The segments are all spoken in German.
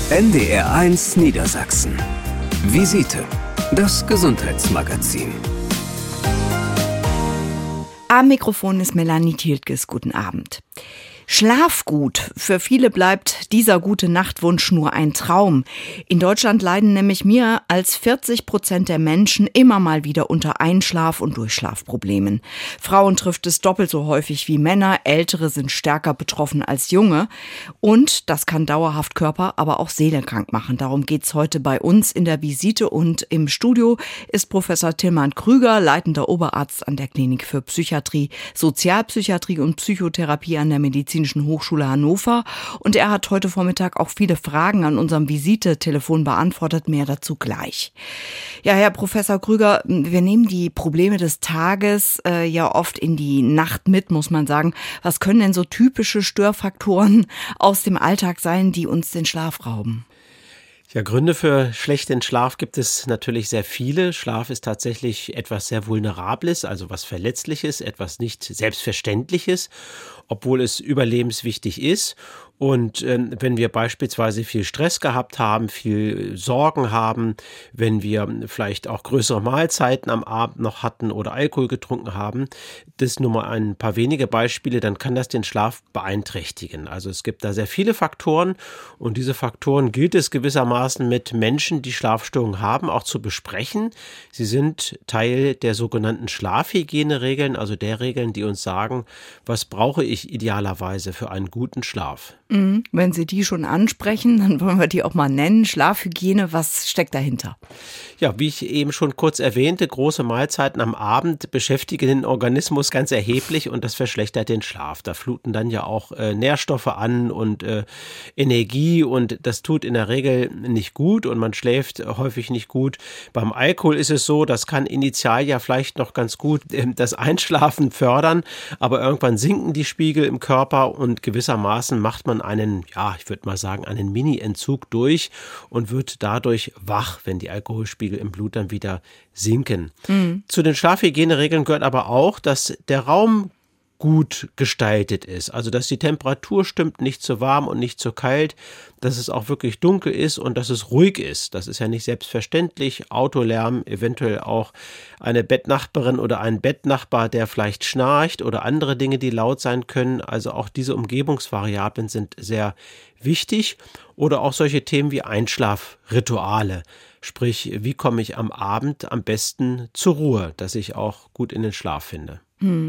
NDR1 Niedersachsen. Visite, das Gesundheitsmagazin. Am Mikrofon ist Melanie Thieltges. Guten Abend. Schlaf gut. Für viele bleibt dieser gute Nachtwunsch nur ein Traum. In Deutschland leiden nämlich mehr als 40% der Menschen immer mal wieder unter Einschlaf- und Durchschlafproblemen. Frauen trifft es doppelt so häufig wie Männer. Ältere sind stärker betroffen als Junge. Und das kann dauerhaft Körper, aber auch Seele krank machen. Darum geht's heute bei uns in der Visite. Und im Studio ist Professor Tilman Krüger, leitender Oberarzt an der Klinik für Psychiatrie, Sozialpsychiatrie und Psychotherapie an der Medizinischen Hochschule Hannover. Und er hat heute Vormittag auch viele Fragen an unserem Visite-Telefon beantwortet. Mehr dazu gleich. Ja, Herr Professor Krüger, wir nehmen die Probleme des Tages ja oft in die Nacht mit, muss man sagen. Was können denn so typische Störfaktoren aus dem Alltag sein, die uns den Schlaf rauben? Ja, Gründe für schlechten Schlaf gibt es natürlich sehr viele. Schlaf ist tatsächlich etwas sehr Vulnerables, also was Verletzliches, etwas nicht Selbstverständliches, obwohl es überlebenswichtig ist. Und wenn wir beispielsweise viel Stress gehabt haben, viel Sorgen haben, wenn wir vielleicht auch größere Mahlzeiten am Abend noch hatten oder Alkohol getrunken haben, das nur mal ein paar wenige Beispiele, dann kann das den Schlaf beeinträchtigen. Also es gibt da sehr viele Faktoren und diese Faktoren gilt es gewissermaßen mit Menschen, die Schlafstörungen haben, auch zu besprechen. Sie sind Teil der sogenannten Schlafhygieneregeln, also der Regeln, die uns sagen, was brauche ich idealerweise für einen guten Schlaf. Wenn Sie die schon ansprechen, dann wollen wir die auch mal nennen. Schlafhygiene, was steckt dahinter? Ja, wie ich eben schon kurz erwähnte, große Mahlzeiten am Abend beschäftigen den Organismus ganz erheblich und das verschlechtert den Schlaf. Da fluten dann ja auch Nährstoffe an und Energie und das tut in der Regel nicht gut und man schläft häufig nicht gut. Beim Alkohol ist es so, das kann initial ja vielleicht noch ganz gut das Einschlafen fördern, aber irgendwann sinken die Spiegel im Körper und gewissermaßen macht man einen, ja, ich würde mal sagen, einen Mini-Entzug durch und wird dadurch wach, wenn die Alkoholspiegel im Blut dann wieder sinken. Zu den Schlafhygieneregeln gehört aber auch, dass der Raum gut gestaltet ist. Also, dass die Temperatur stimmt, nicht zu warm und nicht zu kalt, dass es auch wirklich dunkel ist und dass es ruhig ist. Das ist ja nicht selbstverständlich. Autolärm, eventuell auch eine Bettnachbarin oder ein Bettnachbar, der vielleicht schnarcht oder andere Dinge, die laut sein können. Also auch diese Umgebungsvariablen sind sehr wichtig. Oder auch solche Themen wie Einschlafrituale. Sprich, wie komme ich am Abend am besten zur Ruhe, dass ich auch gut in den Schlaf finde.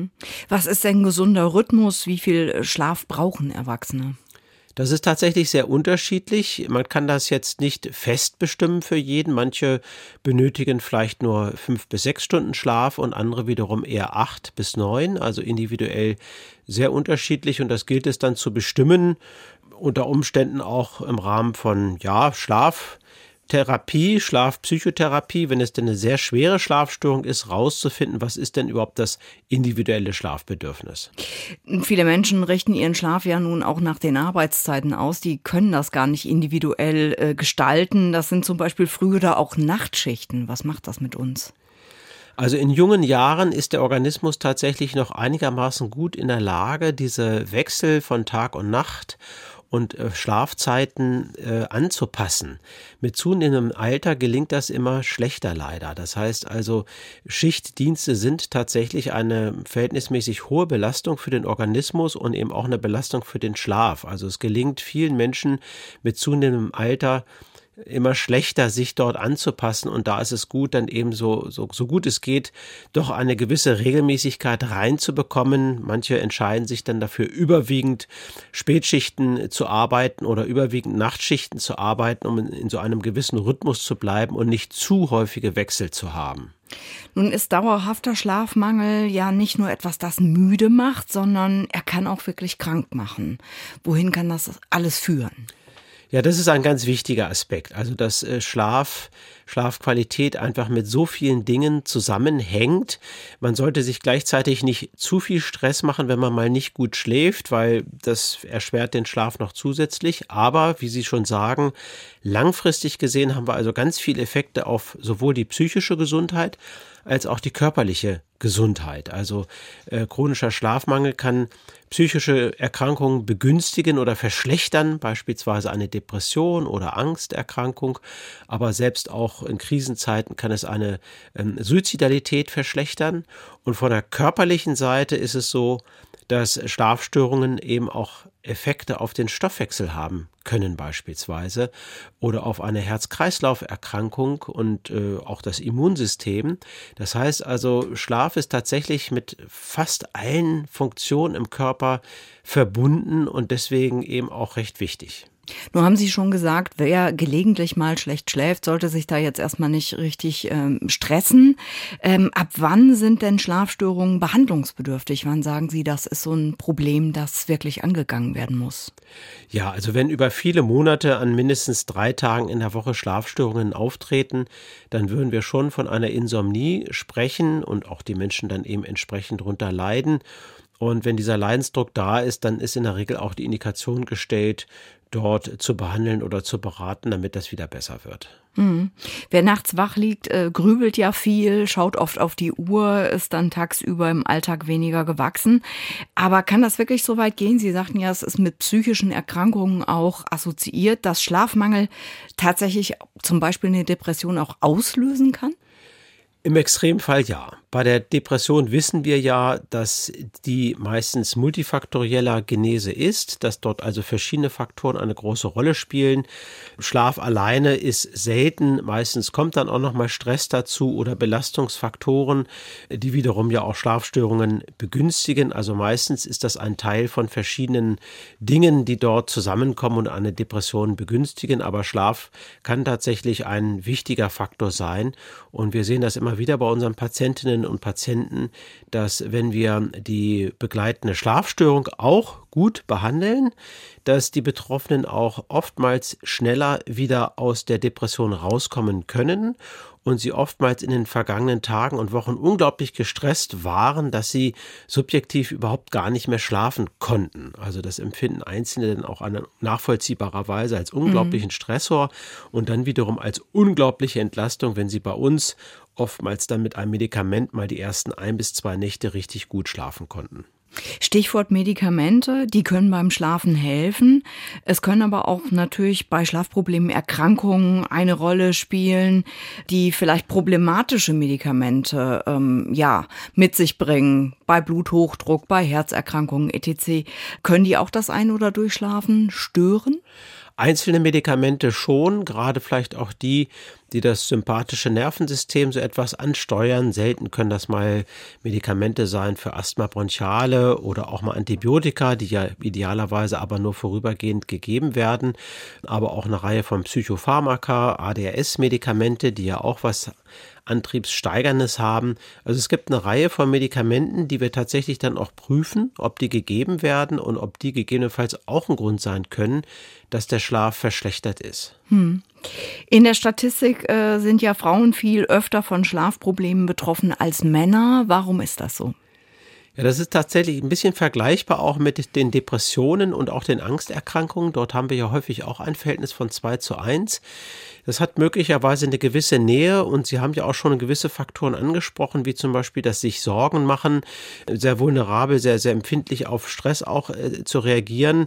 Was ist denn gesunder Rhythmus? Wie viel Schlaf brauchen Erwachsene? Das ist tatsächlich sehr unterschiedlich. Man kann das jetzt nicht fest bestimmen für jeden. Manche benötigen vielleicht nur 5 bis 6 Stunden Schlaf und andere wiederum eher 8 bis 9, also individuell sehr unterschiedlich. Und das gilt es dann zu bestimmen, unter Umständen auch im Rahmen von Schlafpsychotherapie, wenn es denn eine sehr schwere Schlafstörung ist, rauszufinden, was ist denn überhaupt das individuelle Schlafbedürfnis. Viele Menschen richten ihren Schlaf ja nun auch nach den Arbeitszeiten aus. Die können das gar nicht individuell gestalten. Das sind zum Beispiel Früh- oder auch Nachtschichten. Was macht das mit uns? Also in jungen Jahren ist der Organismus tatsächlich noch einigermaßen gut in der Lage, diese Wechsel von Tag und Nacht und Schlafzeiten anzupassen. Mit zunehmendem Alter gelingt das immer schlechter leider. Das heißt also, Schichtdienste sind tatsächlich eine verhältnismäßig hohe Belastung für den Organismus und eben auch eine Belastung für den Schlaf. Also es gelingt vielen Menschen mit zunehmendem Alter immer schlechter, sich dort anzupassen und da ist es gut, dann eben so gut es geht, doch eine gewisse Regelmäßigkeit reinzubekommen. Manche entscheiden sich dann dafür, überwiegend Spätschichten zu arbeiten oder überwiegend Nachtschichten zu arbeiten, um in so einem gewissen Rhythmus zu bleiben und nicht zu häufige Wechsel zu haben. Nun ist dauerhafter Schlafmangel ja nicht nur etwas, das müde macht, sondern er kann auch wirklich krank machen. Wohin kann das alles führen? Ja, das ist ein ganz wichtiger Aspekt. Also, dass Schlafqualität einfach mit so vielen Dingen zusammenhängt. Man sollte sich gleichzeitig nicht zu viel Stress machen, wenn man mal nicht gut schläft, weil das erschwert den Schlaf noch zusätzlich. Aber, wie Sie schon sagen, Langfristig gesehen haben wir also ganz viele Effekte auf sowohl die psychische Gesundheit als auch die körperliche Gesundheit. Also chronischer Schlafmangel kann psychische Erkrankungen begünstigen oder verschlechtern, beispielsweise eine Depression oder Angsterkrankung. Aber selbst auch in Krisenzeiten kann es eine Suizidalität verschlechtern. Und von der körperlichen Seite ist es so, dass Schlafstörungen eben auch Effekte auf den Stoffwechsel haben können beispielsweise oder auf eine Herz-Kreislauf-Erkrankung und auch das Immunsystem. Das heißt also, Schlaf ist tatsächlich mit fast allen Funktionen im Körper verbunden und deswegen eben auch recht wichtig. Nur haben Sie schon gesagt, wer gelegentlich mal schlecht schläft, sollte sich da jetzt erstmal nicht richtig stressen. Ab wann sind denn Schlafstörungen behandlungsbedürftig? Wann sagen Sie, das ist so ein Problem, das wirklich angegangen werden muss? Ja, also wenn über viele Monate an mindestens 3 Tagen in der Woche Schlafstörungen auftreten, dann würden wir schon von einer Insomnie sprechen und auch die Menschen dann eben entsprechend darunter leiden. Und wenn dieser Leidensdruck da ist, dann ist in der Regel auch die Indikation gestellt, dort zu behandeln oder zu beraten, damit das wieder besser wird. Wer nachts wach liegt, grübelt ja viel, schaut oft auf die Uhr, ist dann tagsüber im Alltag weniger gewachsen. Aber kann das wirklich so weit gehen? Sie sagten ja, es ist mit psychischen Erkrankungen auch assoziiert, dass Schlafmangel tatsächlich zum Beispiel eine Depression auch auslösen kann? Im Extremfall ja. Bei der Depression wissen wir ja, dass die meistens multifaktorieller Genese ist, dass dort also verschiedene Faktoren eine große Rolle spielen. Schlaf alleine ist selten, meistens kommt dann auch noch mal Stress dazu oder Belastungsfaktoren, die wiederum ja auch Schlafstörungen begünstigen. Also meistens ist das ein Teil von verschiedenen Dingen, die dort zusammenkommen und eine Depression begünstigen. Aber Schlaf kann tatsächlich ein wichtiger Faktor sein und wir sehen das immer wieder bei unseren Patientinnen und Patienten, dass wenn wir die begleitende Schlafstörung auch gut behandeln, dass die Betroffenen auch oftmals schneller wieder aus der Depression rauskommen können und sie oftmals in den vergangenen Tagen und Wochen unglaublich gestresst waren, dass sie subjektiv überhaupt gar nicht mehr schlafen konnten. Also das empfinden Einzelne dann auch nachvollziehbarerweise als unglaublichen Stressor und dann wiederum als unglaubliche Entlastung, wenn sie bei uns oftmals dann mit einem Medikament mal die ersten 1 bis 2 Nächte richtig gut schlafen konnten. Stichwort Medikamente, die können beim Schlafen helfen. Es können aber auch natürlich bei Schlafproblemen Erkrankungen eine Rolle spielen, die vielleicht problematische Medikamente mit sich bringen. Bei Bluthochdruck, bei Herzerkrankungen etc. Können die auch das Ein- oder Durchschlafen stören? Einzelne Medikamente schon, gerade vielleicht auch die das sympathische Nervensystem so etwas ansteuern. Selten können das mal Medikamente sein für Asthma bronchiale oder auch mal Antibiotika, die ja idealerweise aber nur vorübergehend gegeben werden. Aber auch eine Reihe von Psychopharmaka, ADHS-Medikamente, die ja auch was Antriebssteigerndes haben. Also es gibt eine Reihe von Medikamenten, die wir tatsächlich dann auch prüfen, ob die gegeben werden und ob die gegebenenfalls auch ein Grund sein können, dass der Schlaf verschlechtert ist. In der Statistik sind ja Frauen viel öfter von Schlafproblemen betroffen als Männer. Warum ist das so? Ja, das ist tatsächlich ein bisschen vergleichbar auch mit den Depressionen und auch den Angsterkrankungen. Dort haben wir ja häufig auch ein Verhältnis von 2:1. Das hat möglicherweise eine gewisse Nähe und Sie haben ja auch schon gewisse Faktoren angesprochen, wie zum Beispiel das sich Sorgen machen, sehr vulnerabel, sehr, sehr empfindlich auf Stress auch zu reagieren.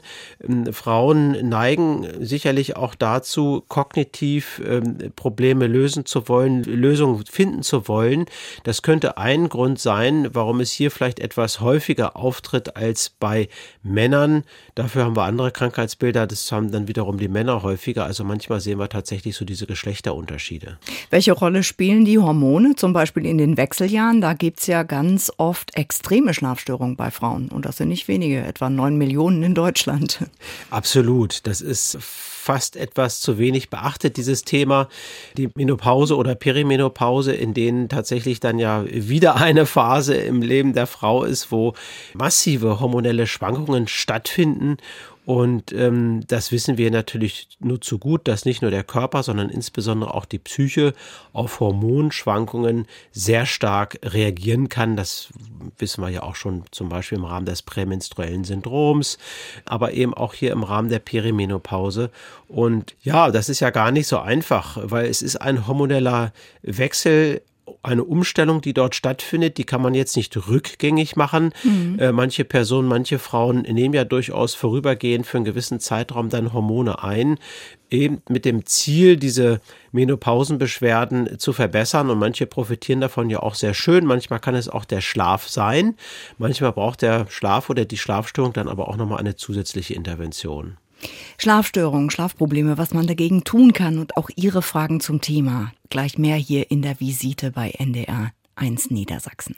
Frauen neigen sicherlich auch dazu, kognitiv Probleme lösen zu wollen, Lösungen finden zu wollen. Das könnte ein Grund sein, warum es hier vielleicht etwas häufiger auftritt als bei Männern. Dafür haben wir andere Krankheitsbilder, das haben dann wiederum die Männer häufiger. Also manchmal sehen wir tatsächlich so diese Geschlechterunterschiede. Welche Rolle spielen die Hormone, zum Beispiel in den Wechseljahren? Da gibt es ja ganz oft extreme Schlafstörungen bei Frauen. Und das sind nicht wenige, etwa 9 Millionen in Deutschland. Absolut, das ist fast etwas zu wenig beachtet, dieses Thema, die Menopause oder Perimenopause, in denen tatsächlich dann ja wieder eine Phase im Leben der Frau ist, wo massive hormonelle Schwankungen stattfinden Und das wissen wir natürlich nur zu gut, dass nicht nur der Körper, sondern insbesondere auch die Psyche auf Hormonschwankungen sehr stark reagieren kann. Das wissen wir ja auch schon zum Beispiel im Rahmen des prämenstruellen Syndroms, aber eben auch hier im Rahmen der Perimenopause. Und ja, das ist ja gar nicht so einfach, weil es ist ein hormoneller Wechsel, eine Umstellung, die dort stattfindet, die kann man jetzt nicht rückgängig machen. Manche Personen, manche Frauen nehmen ja durchaus vorübergehend für einen gewissen Zeitraum dann Hormone ein, eben mit dem Ziel, diese Menopausenbeschwerden zu verbessern. Und manche profitieren davon ja auch sehr schön. Manchmal kann es auch der Schlaf sein. Manchmal braucht der Schlaf oder die Schlafstörung dann aber auch nochmal eine zusätzliche Intervention. Schlafstörungen, Schlafprobleme, was man dagegen tun kann und auch Ihre Fragen zum Thema. Gleich mehr hier in der Visite bei NDR 1 Niedersachsen.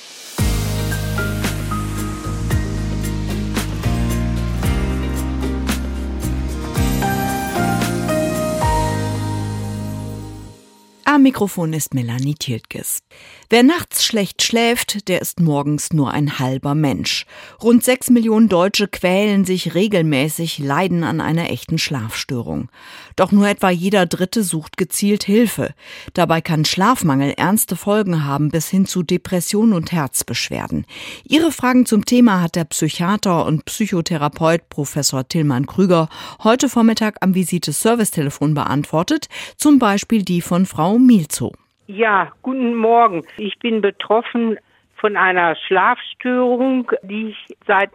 Am Mikrofon ist Melanie Tiltges. Wer nachts schlecht schläft, der ist morgens nur ein halber Mensch. Rund 6 Millionen Deutsche quälen sich regelmäßig, leiden an einer echten Schlafstörung. Doch nur etwa jeder Dritte sucht gezielt Hilfe. Dabei kann Schlafmangel ernste Folgen haben, bis hin zu Depressionen und Herzbeschwerden. Ihre Fragen zum Thema hat der Psychiater und Psychotherapeut Professor Tillmann Krüger heute Vormittag am Visite-Service-Telefon beantwortet, zum Beispiel die von Frau Mielzow. Ja, guten Morgen. Ich bin betroffen von einer Schlafstörung, die ich seit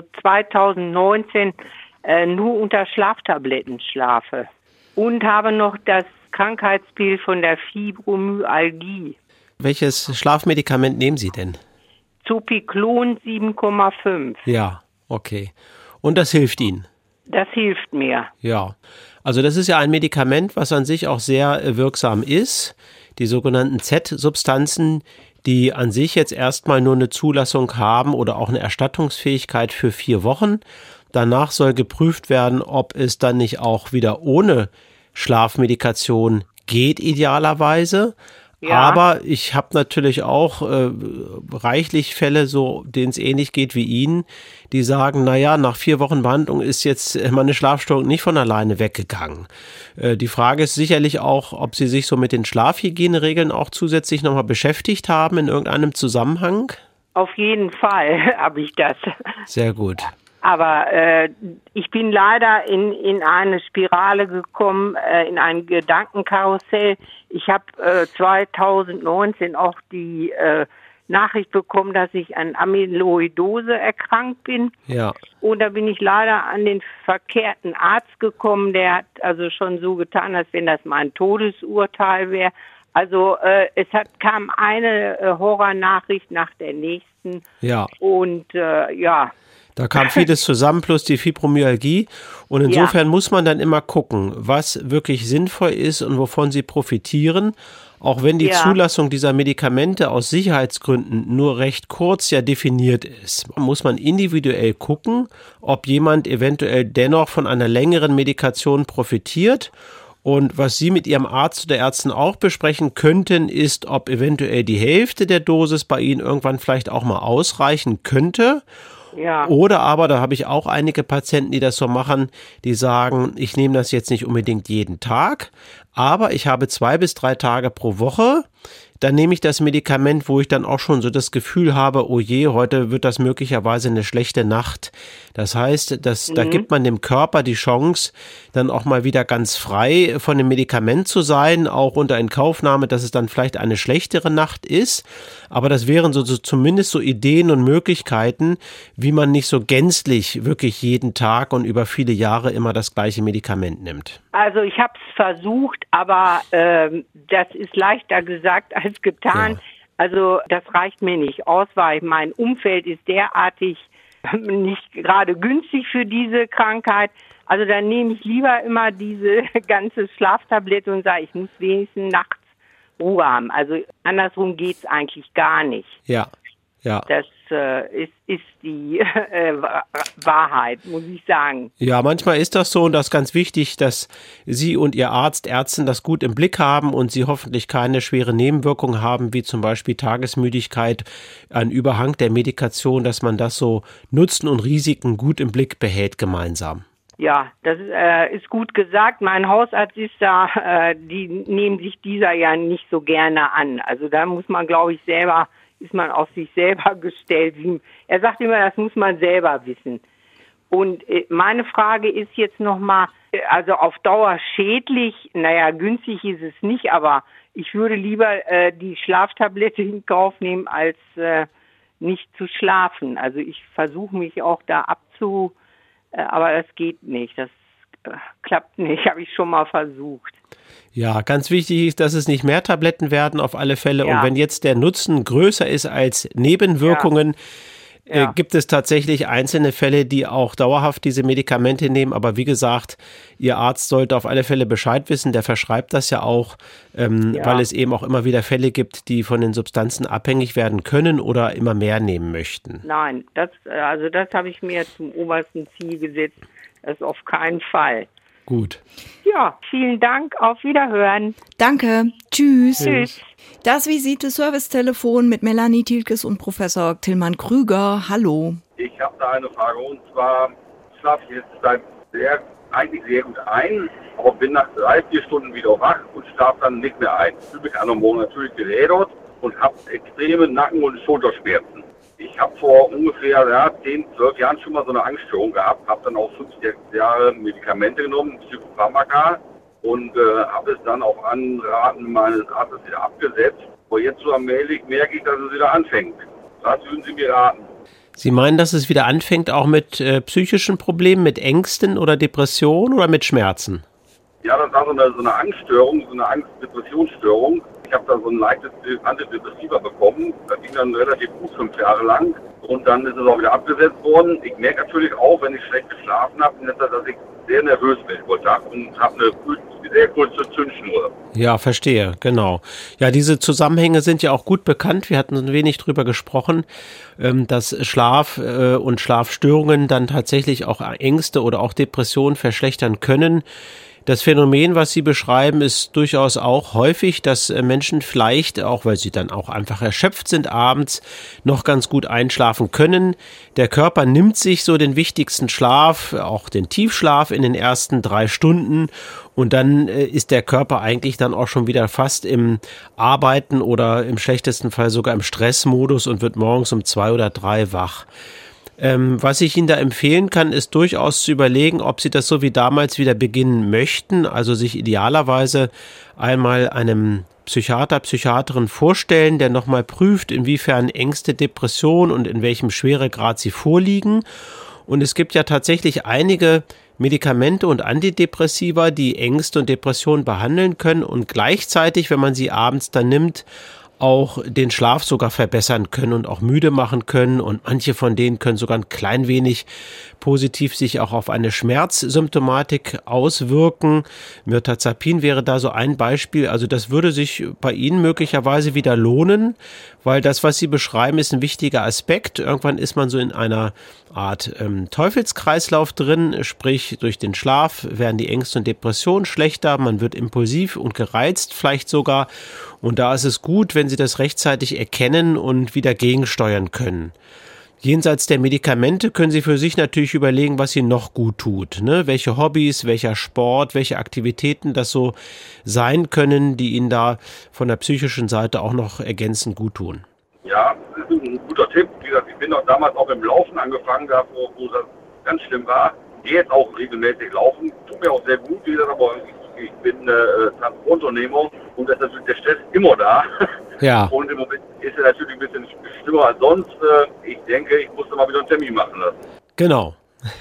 2019 nur unter Schlaftabletten schlafe und habe noch das Krankheitsbild von der Fibromyalgie. Welches Schlafmedikament nehmen Sie denn? Zopiclon 7,5. Ja, okay. Und das hilft Ihnen? Das hilft mir. Ja, also das ist ja ein Medikament, was an sich auch sehr wirksam ist. Die sogenannten Z-Substanzen, die an sich jetzt erstmal nur eine Zulassung haben oder auch eine Erstattungsfähigkeit für 4 Wochen. Danach soll geprüft werden, ob es dann nicht auch wieder ohne Schlafmedikation geht, idealerweise. Ja. Aber ich habe natürlich auch reichlich Fälle, so denen es ähnlich geht wie Ihnen, die sagen, naja, nach 4 Wochen Behandlung ist jetzt meine Schlafstörung nicht von alleine weggegangen. Die Frage ist sicherlich auch, ob Sie sich so mit den Schlafhygieneregeln auch zusätzlich nochmal beschäftigt haben in irgendeinem Zusammenhang? Auf jeden Fall habe ich das. Sehr gut. Aber ich bin leider in eine Spirale gekommen, in ein Gedankenkarussell. Ich habe 2019 auch die Nachricht bekommen, dass ich an Amyloidose erkrankt bin. Ja. Und da bin ich leider an den verkehrten Arzt gekommen. Der hat also schon so getan, als wenn das mein Todesurteil wäre. Also kam eine Horrornachricht nach der nächsten. Ja. Und ja. Da kam vieles zusammen, plus die Fibromyalgie. Und insofern muss man dann immer gucken, was wirklich sinnvoll ist und wovon sie profitieren. Auch wenn die Zulassung dieser Medikamente aus Sicherheitsgründen nur recht kurz ja definiert ist, muss man individuell gucken, ob jemand eventuell dennoch von einer längeren Medikation profitiert. Und was Sie mit Ihrem Arzt oder Ärzten auch besprechen könnten, ist, ob eventuell die Hälfte der Dosis bei Ihnen irgendwann vielleicht auch mal ausreichen könnte. Ja. Oder aber, da habe ich auch einige Patienten, die das so machen, die sagen, ich nehme das jetzt nicht unbedingt jeden Tag, aber ich habe 2 bis 3 Tage pro Woche. Dann nehme ich das Medikament, wo ich dann auch schon so das Gefühl habe, oh je, heute wird das möglicherweise eine schlechte Nacht. Das heißt, da gibt man dem Körper die Chance, dann auch mal wieder ganz frei von dem Medikament zu sein, auch unter Inkaufnahme, dass es dann vielleicht eine schlechtere Nacht ist. Aber das wären so zumindest so Ideen und Möglichkeiten, wie man nicht so gänzlich wirklich jeden Tag und über viele Jahre immer das gleiche Medikament nimmt. Also ich habe es versucht, aber das ist leichter gesagt als getan. Ja. Also das reicht mir nicht aus, weil mein Umfeld ist derartig nicht gerade günstig für diese Krankheit. Also dann nehme ich lieber immer diese ganze Schlaftablette und sage, ich muss wenigstens nachts Ruhe haben. Also andersrum geht's eigentlich gar nicht. Ja, ja. Das ist die Wahrheit, muss ich sagen. Ja, manchmal ist das so und das ist ganz wichtig, dass Sie und Ihr Ärztin das gut im Blick haben und Sie hoffentlich keine schwere Nebenwirkungen haben, wie zum Beispiel Tagesmüdigkeit, ein Überhang der Medikation, dass man das so Nutzen und Risiken gut im Blick behält gemeinsam. Ja, das ist gut gesagt. Mein Hausarzt ist da, die nehmen sich dieser ja nicht so gerne an. Also da muss man, glaube ich, ist man auf sich selber gestellt. Er sagt immer, das muss man selber wissen. Und meine Frage ist jetzt nochmal, also auf Dauer schädlich, günstig ist es nicht, aber ich würde lieber die Schlaftablette in Kauf nehmen, als nicht zu schlafen. Also ich versuche mich auch da aber das geht nicht, das klappt nicht, habe ich schon mal versucht. Ja, ganz wichtig ist, dass es nicht mehr Tabletten werden auf alle Fälle. Ja. Und wenn jetzt der Nutzen größer ist als Nebenwirkungen, gibt es tatsächlich einzelne Fälle, die auch dauerhaft diese Medikamente nehmen. Aber wie gesagt, Ihr Arzt sollte auf alle Fälle Bescheid wissen. Der verschreibt das ja auch, weil es eben auch immer wieder Fälle gibt, die von den Substanzen abhängig werden können oder immer mehr nehmen möchten. Nein, das habe ich mir zum obersten Ziel gesetzt. Das auf keinen Fall. Gut. Ja, vielen Dank. Auf Wiederhören. Danke. Tschüss. Tschüss. Das Visite-Service-Telefon mit Melanie Thielkes und Professor Tillmann Krüger. Hallo. Ich habe da eine Frage, und zwar schlafe ich jetzt eigentlich sehr gut ein, aber bin nach 3-4 Stunden wieder wach und schlafe dann nicht mehr ein. Fühle mich an der Morgen natürlich gerädert und habe extreme Nacken- und Schulterschmerzen. Ich habe vor ungefähr 10, 12 Jahren schon mal so eine Angststörung gehabt, habe dann auch 5, 6 Jahre Medikamente genommen, Psychopharmaka, und habe es dann auf Anraten meines Arztes wieder abgesetzt. Aber jetzt so allmählich merke ich, dass es wieder anfängt. Was würden Sie mir raten? Sie meinen, dass es wieder anfängt, auch mit psychischen Problemen, mit Ängsten oder Depressionen oder mit Schmerzen? Ja, das war so eine Angststörung, so eine Angst-Depressionsstörung. Ich habe da so ein leichtes Antidepressiva bekommen. Das ging dann relativ gut 5 Jahre lang. Und dann ist es auch wieder abgesetzt worden. Ich merke natürlich auch, wenn ich schlecht geschlafen habe, dass ich sehr nervös bin heute Tag und habe eine sehr kurze Zündschnur. Ja, verstehe, genau. Ja, diese Zusammenhänge sind ja auch gut bekannt. Wir hatten ein wenig drüber gesprochen, dass Schlaf und Schlafstörungen dann tatsächlich auch Ängste oder auch Depressionen verschlechtern können. Das Phänomen, was Sie beschreiben, ist durchaus auch häufig, dass Menschen vielleicht, auch weil sie dann auch einfach erschöpft sind abends, noch ganz gut einschlafen können. Der Körper nimmt sich so den wichtigsten Schlaf, auch den Tiefschlaf in den ersten 3 Stunden, und dann ist der Körper eigentlich dann auch schon wieder fast im Arbeiten oder im schlechtesten Fall sogar im Stressmodus und wird morgens um 2 oder 3 wach. Was ich Ihnen da empfehlen kann, ist durchaus zu überlegen, ob Sie das so wie damals wieder beginnen möchten, also sich idealerweise einmal einem Psychiater, Psychiaterin vorstellen, der nochmal prüft, inwiefern Ängste, Depressionen und in welchem Schweregrad sie vorliegen. Und es gibt ja tatsächlich einige Medikamente und Antidepressiva, die Ängste und Depressionen behandeln können und gleichzeitig, wenn man sie abends dann nimmt, auch den Schlaf sogar verbessern können und auch müde machen können, und manche von denen können sogar ein klein wenig positiv sich auch auf eine Schmerzsymptomatik auswirken. Mirtazapin wäre da so ein Beispiel. Also das würde sich bei Ihnen möglicherweise wieder lohnen, weil das, was Sie beschreiben, ist ein wichtiger Aspekt. Irgendwann ist man so in einer Art Teufelskreislauf drin, sprich durch den Schlaf werden die Ängste und Depressionen schlechter, man wird impulsiv und gereizt vielleicht sogar, und da ist es gut, wenn Sie das rechtzeitig erkennen und wieder gegensteuern können. Jenseits der Medikamente können Sie für sich natürlich überlegen, was Ihnen noch gut tut, ne? Welche Hobbys, welcher Sport, welche Aktivitäten das so sein können, die Ihnen da von der psychischen Seite auch noch ergänzend gut tun. Ja, das ist ein guter Tipp. Wie gesagt, ich bin auch damals auch im Laufen angefangen, da wo das ganz schlimm war. Ich gehe jetzt auch regelmäßig laufen, tut mir auch sehr gut, wie gesagt, aber ich bin Transportunternehmer und da ist natürlich der Stress immer da. Ja. Und im Moment ist er natürlich ein bisschen schlimmer als sonst. Ich denke, ich musste mal wieder einen Termin machen lassen. Genau.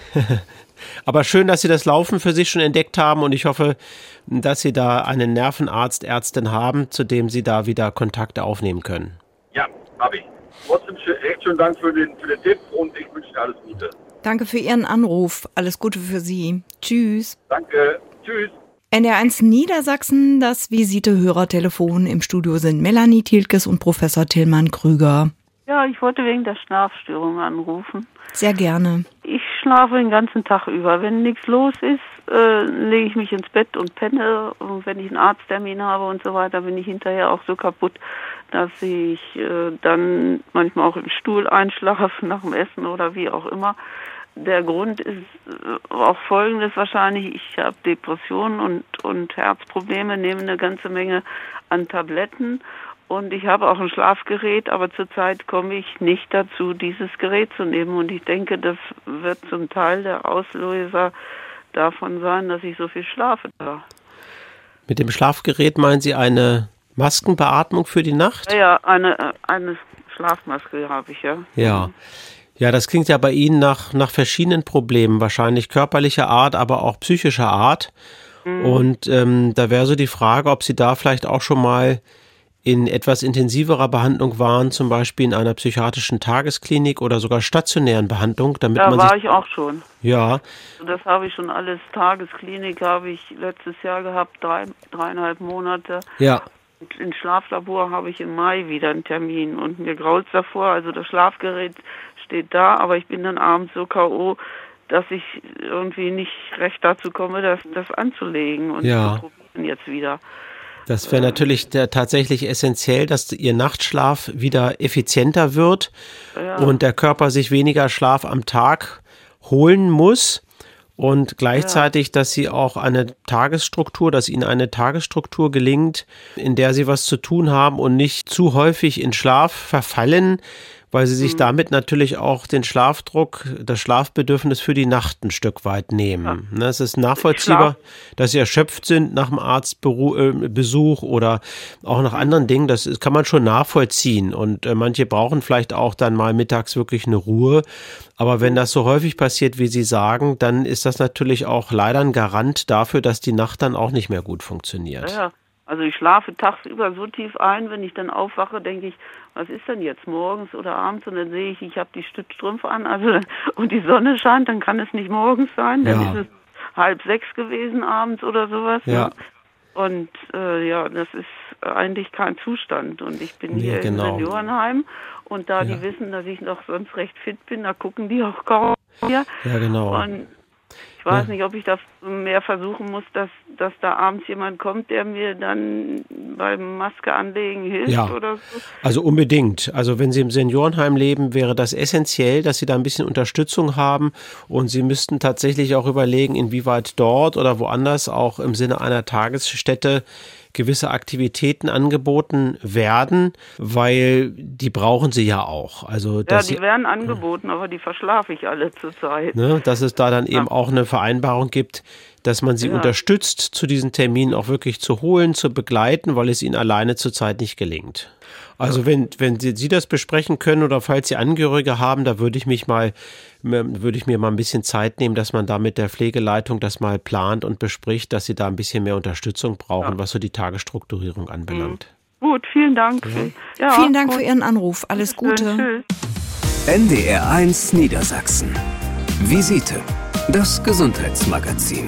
Aber schön, dass Sie das Laufen für sich schon entdeckt haben, und ich hoffe, dass Sie da einen Nervenarzt, Ärztin haben, zu dem Sie da wieder Kontakte aufnehmen können. Ja, habe ich. Trotzdem recht schönen Dank für den Tipp und ich wünsche Ihnen alles Gute. Danke für Ihren Anruf. Alles Gute für Sie. Tschüss. Danke. Tschüss. NDR1 Niedersachsen, das Visite-Hörertelefon. Im Studio sind Melanie Thielkes und Professor Tillmann Krüger. Ja, ich wollte wegen der Schlafstörung anrufen. Sehr gerne. Ich schlafe den ganzen Tag über. Wenn nichts los ist, lege ich mich ins Bett und penne. Und wenn ich einen Arzttermin habe und so weiter, bin ich hinterher auch so kaputt, dass ich dann manchmal auch im Stuhl einschlafe nach dem Essen oder wie auch immer. Der Grund ist auch folgendes wahrscheinlich. Ich habe Depressionen und Herzprobleme, nehme eine ganze Menge an Tabletten. Und ich habe auch ein Schlafgerät, aber zurzeit komme ich nicht dazu, dieses Gerät zu nehmen. Und ich denke, das wird zum Teil der Auslöser davon sein, dass ich so viel schlafe. Mit dem Schlafgerät meinen Sie eine Maskenbeatmung für die Nacht? Ja, eine Schlafmaske habe ich, ja. Ja. Ja, das klingt ja bei Ihnen nach verschiedenen Problemen, wahrscheinlich körperlicher Art, aber auch psychischer Art. Und da wäre so die Frage, ob Sie da vielleicht auch schon mal in etwas intensiverer Behandlung waren, zum Beispiel in einer psychiatrischen Tagesklinik oder sogar stationären Behandlung, damit da man war ich auch schon. Ja. Das habe ich schon alles. Tagesklinik habe ich letztes Jahr gehabt, 3,5 Monate. Ja. Und in Schlaflabor habe ich im Mai wieder einen Termin und mir grault's davor. Also das Schlafgerät steht da, aber ich bin dann abends so K.O., dass ich irgendwie nicht recht dazu komme, das anzulegen und zu probieren jetzt wieder. Das wäre natürlich tatsächlich essentiell, dass Ihr Nachtschlaf wieder effizienter wird und der Körper sich weniger Schlaf am Tag holen muss und gleichzeitig, dass Sie auch dass Ihnen eine Tagesstruktur gelingt, in der Sie was zu tun haben und nicht zu häufig in Schlaf verfallen, weil Sie sich damit natürlich auch den Schlafdruck, das Schlafbedürfnis für die Nacht ein Stück weit nehmen. Ja. Es ist nachvollziehbar, dass Sie erschöpft sind nach dem Arztbesuch oder auch nach anderen Dingen. Das kann man schon nachvollziehen. Und manche brauchen vielleicht auch dann mal mittags wirklich eine Ruhe. Aber wenn das so häufig passiert, wie Sie sagen, dann ist das natürlich auch leider ein Garant dafür, dass die Nacht dann auch nicht mehr gut funktioniert. Ja. Also ich schlafe tagsüber so tief ein, wenn ich dann aufwache, denke ich, was ist denn jetzt morgens oder abends? Und dann sehe ich habe die Stützstrümpfe an, und die Sonne scheint, dann kann es nicht morgens sein, dann ist es 5:30 gewesen abends oder sowas. Ja. Ne? Und das ist eigentlich kein Zustand. Und ich bin hier im Seniorenheim und da die wissen, dass ich noch sonst recht fit bin, da gucken die auch kaum hier. Ja, genau. Und ich weiß nicht, ob ich das mehr versuchen muss, dass da abends jemand kommt, der mir dann beim Maske anlegen hilft oder so. Also unbedingt. Also wenn Sie im Seniorenheim leben, wäre das essentiell, dass Sie da ein bisschen Unterstützung haben und Sie müssten tatsächlich auch überlegen, inwieweit dort oder woanders auch im Sinne einer Tagesstätte gewisse Aktivitäten angeboten werden, weil die brauchen sie ja auch. Also, die werden angeboten, aber die verschlafe ich alle zurzeit. Ne, dass es da dann eben auch eine Vereinbarung gibt, dass man sie unterstützt, zu diesen Terminen auch wirklich zu holen, zu begleiten, weil es ihnen alleine zurzeit nicht gelingt. Also wenn Sie das besprechen können oder falls Sie Angehörige haben, da würde ich mir mal ein bisschen Zeit nehmen, dass man da mit der Pflegeleitung das mal plant und bespricht, dass Sie da ein bisschen mehr Unterstützung brauchen, was so die Tagesstrukturierung anbelangt. Gut, vielen Dank. Ja, vielen Dank für Ihren Anruf. Alles Gute. Tschüss. NDR1 Niedersachsen. Visite. Das Gesundheitsmagazin.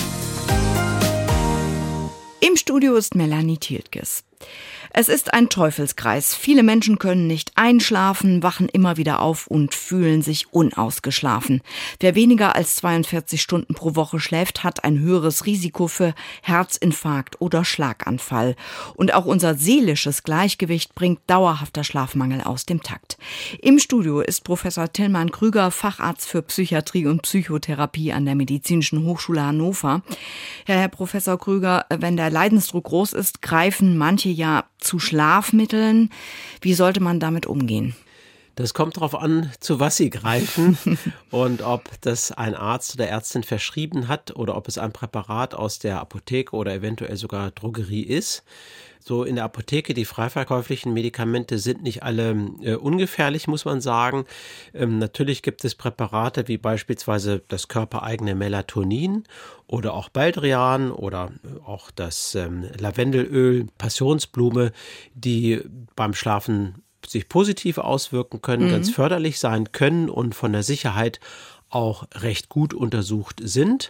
Im Studio ist Melanie Thieltges. Es ist ein Teufelskreis. Viele Menschen können nicht einschlafen, wachen immer wieder auf und fühlen sich unausgeschlafen. Wer weniger als 42 Stunden pro Woche schläft, hat ein höheres Risiko für Herzinfarkt oder Schlaganfall. Und auch unser seelisches Gleichgewicht bringt dauerhafter Schlafmangel aus dem Takt. Im Studio ist Professor Tillmann Krüger, Facharzt für Psychiatrie und Psychotherapie an der Medizinischen Hochschule Hannover. Herr Professor Krüger, wenn der Leidensdruck groß ist, greifen manche ja zu Schlafmitteln. Wie sollte man damit umgehen? Das kommt darauf an, zu was Sie greifen und ob das ein Arzt oder Ärztin verschrieben hat oder ob es ein Präparat aus der Apotheke oder eventuell sogar Drogerie ist. So in der Apotheke, die frei verkäuflichen Medikamente sind nicht alle ungefährlich, muss man sagen. Natürlich gibt es Präparate wie beispielsweise das körpereigene Melatonin oder auch Baldrian oder auch das Lavendelöl, Passionsblume, die beim Schlafen sich positiv auswirken können, ganz förderlich sein können und von der Sicherheit auch recht gut untersucht sind.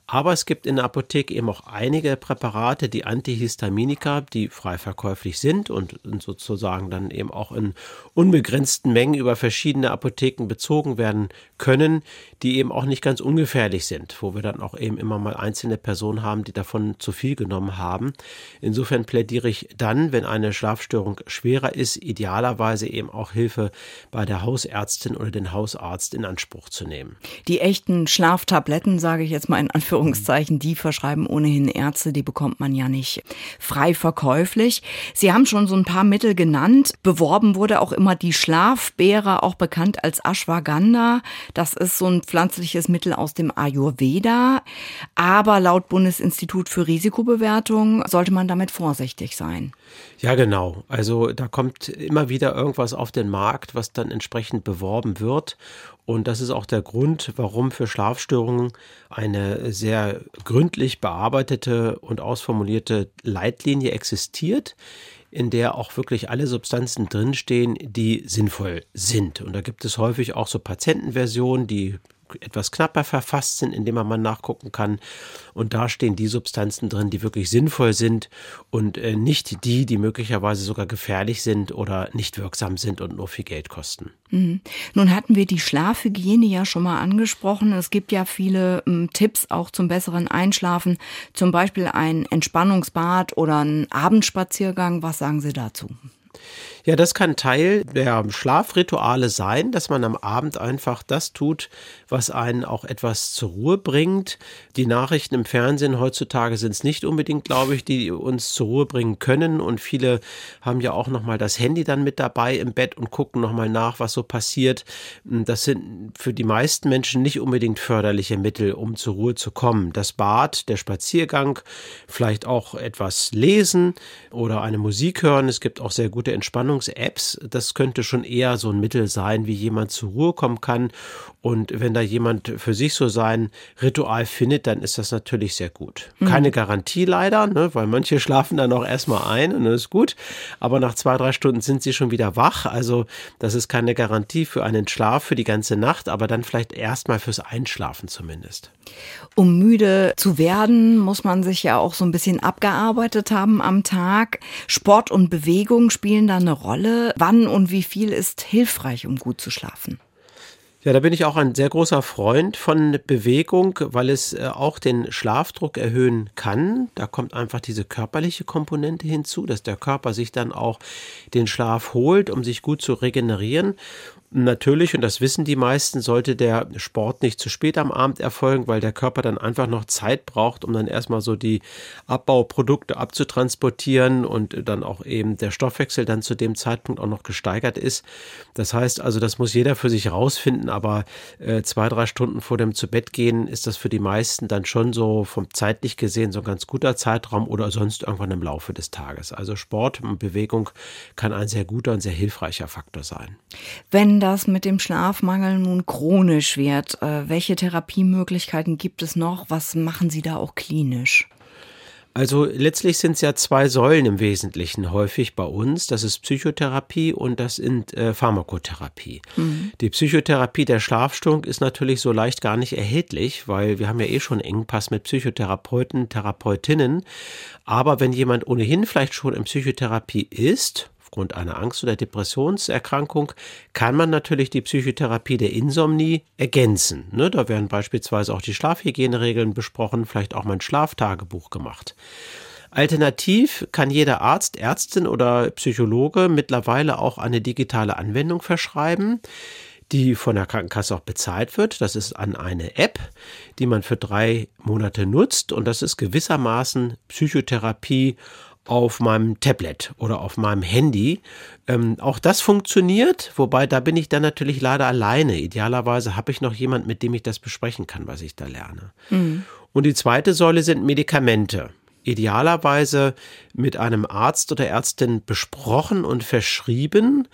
Aber es gibt in der Apotheke eben auch einige Präparate, die Antihistaminika, die frei verkäuflich sind und sozusagen dann eben auch in unbegrenzten Mengen über verschiedene Apotheken bezogen werden können, die eben auch nicht ganz ungefährlich sind, wo wir dann auch eben immer mal einzelne Personen haben, die davon zu viel genommen haben. Insofern plädiere ich dann, wenn eine Schlafstörung schwerer ist, idealerweise eben auch Hilfe bei der Hausärztin oder den Hausarzt in Anspruch zu nehmen. Die echten Schlaftabletten, sage ich jetzt mal in Anführungszeichen, die verschreiben ohnehin Ärzte, die bekommt man ja nicht frei verkäuflich. Sie haben schon so ein paar Mittel genannt. Beworben wurde auch immer die Schlafbeere, auch bekannt als Ashwagandha. Das ist so ein pflanzliches Mittel aus dem Ayurveda. Aber laut Bundesinstitut für Risikobewertung sollte man damit vorsichtig sein. Ja, genau. Also da kommt immer wieder irgendwas auf den Markt, was dann entsprechend beworben wird. Und das ist auch der Grund, warum für Schlafstörungen eine sehr gründlich bearbeitete und ausformulierte Leitlinie existiert, in der auch wirklich alle Substanzen drinstehen, die sinnvoll sind. Und da gibt es häufig auch so Patientenversionen, die etwas knapper verfasst sind, indem man mal nachgucken kann. Und da stehen die Substanzen drin, die wirklich sinnvoll sind und nicht die, die möglicherweise sogar gefährlich sind oder nicht wirksam sind und nur viel Geld kosten. Mhm. Nun hatten wir die Schlafhygiene ja schon mal angesprochen. Es gibt ja viele Tipps auch zum besseren Einschlafen, zum Beispiel ein Entspannungsbad oder ein Abendspaziergang. Was sagen Sie dazu? Ja, das kann Teil der Schlafrituale sein, dass man am Abend einfach das tut, was einen auch etwas zur Ruhe bringt. Die Nachrichten im Fernsehen heutzutage sind es nicht unbedingt, glaube ich, die uns zur Ruhe bringen können. Und viele haben ja auch nochmal das Handy dann mit dabei im Bett und gucken nochmal nach, was so passiert. Das sind für die meisten Menschen nicht unbedingt förderliche Mittel, um zur Ruhe zu kommen. Das Bad, der Spaziergang, vielleicht auch etwas lesen oder eine Musik hören. Es gibt auch sehr gute Entspannungs-Apps. Das könnte schon eher so ein Mittel sein, wie jemand zur Ruhe kommen kann. Und wenn da jemand für sich so sein Ritual findet, dann ist das natürlich sehr gut. Keine Garantie leider, ne, weil manche schlafen dann auch erstmal ein und das ist gut. Aber nach 2-3 Stunden sind sie schon wieder wach. Also das ist keine Garantie für einen Schlaf für die ganze Nacht, aber dann vielleicht erstmal fürs Einschlafen zumindest. Um müde zu werden, muss man sich ja auch so ein bisschen abgearbeitet haben am Tag. Sport und Bewegung spielen da eine Rolle. Wann und wie viel ist hilfreich, um gut zu schlafen? Ja, da bin ich auch ein sehr großer Freund von Bewegung, weil es auch den Schlafdruck erhöhen kann. Da kommt einfach diese körperliche Komponente hinzu, dass der Körper sich dann auch den Schlaf holt, um sich gut zu regenerieren. Natürlich, und das wissen die meisten, sollte der Sport nicht zu spät am Abend erfolgen, weil der Körper dann einfach noch Zeit braucht, um dann erstmal so die Abbauprodukte abzutransportieren und dann auch eben der Stoffwechsel dann zu dem Zeitpunkt auch noch gesteigert ist. Das heißt also, das muss jeder für sich rausfinden, aber 2-3 Stunden vor dem Zubettgehen ist das für die meisten dann schon so vom zeitlich gesehen so ein ganz guter Zeitraum oder sonst irgendwann im Laufe des Tages. Also Sport und Bewegung kann ein sehr guter und sehr hilfreicher Faktor sein. Wenn das mit dem Schlafmangel nun chronisch wird, welche Therapiemöglichkeiten gibt es noch? Was machen Sie da auch klinisch? Also letztlich sind es ja 2 Säulen im Wesentlichen häufig bei uns. Das ist Psychotherapie und das sind Pharmakotherapie. Die Psychotherapie der Schlafstörung ist natürlich so leicht gar nicht erhältlich, weil wir haben ja schon Engpass mit Psychotherapeuten, Therapeutinnen. Aber wenn jemand ohnehin vielleicht schon in Psychotherapie ist, aufgrund einer Angst- oder Depressionserkrankung, kann man natürlich die Psychotherapie der Insomnie ergänzen. Ne, da werden beispielsweise auch die Schlafhygieneregeln besprochen, vielleicht auch mal ein Schlaftagebuch gemacht. Alternativ kann jeder Arzt, Ärztin oder Psychologe mittlerweile auch eine digitale Anwendung verschreiben, die von der Krankenkasse auch bezahlt wird. Das ist an eine App, die man für 3 Monate nutzt und das ist gewissermaßen Psychotherapie auf meinem Tablet oder auf meinem Handy. Auch das funktioniert, wobei da bin ich dann natürlich leider alleine. Idealerweise habe ich noch jemand, mit dem ich das besprechen kann, was ich da lerne. Und die zweite Säule sind Medikamente. Idealerweise mit einem Arzt oder Ärztin besprochen und verschrieben,